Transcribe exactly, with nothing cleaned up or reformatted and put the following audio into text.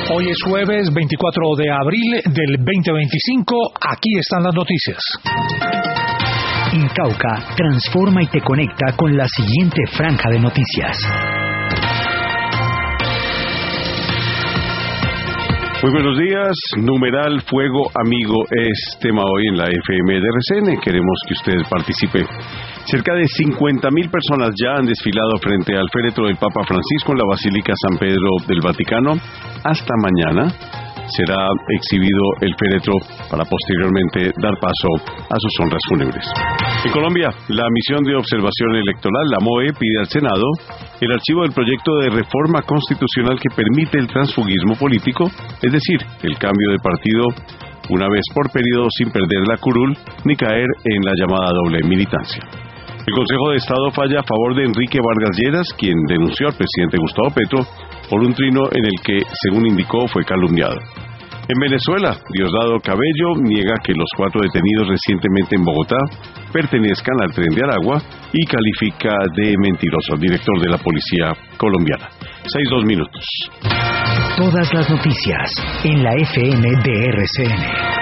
Hoy es jueves veinticuatro de abril del veinte veinticinco. Aquí están las noticias. Incauca transforma y te conecta con la siguiente franja de noticias. Muy buenos días. Numeral Fuego Amigo es tema hoy en la F M de R C N. Queremos que usted participe. Cerca de cincuenta mil personas ya han desfilado frente al féretro del Papa Francisco en la Basílica San Pedro del Vaticano. Hasta mañana será exhibido el féretro para posteriormente dar paso a sus honras fúnebres. En Colombia, la Misión de Observación Electoral, la M O E, pide al Senado el archivo del proyecto de reforma constitucional que permite el transfugismo político, es decir, el cambio de partido una vez por periodo sin perder la curul ni caer en la llamada doble militancia. El Consejo de Estado falla a favor de Enrique Vargas Lleras, quien denunció al presidente Gustavo Petro por un trino en el que, según indicó, fue calumniado. En Venezuela, Diosdado Cabello niega que los cuatro detenidos recientemente en Bogotá pertenezcan al Tren de Aragua y califica de mentiroso al director de la policía colombiana. Seis, dos minutos. Todas las noticias en la F M de R C N.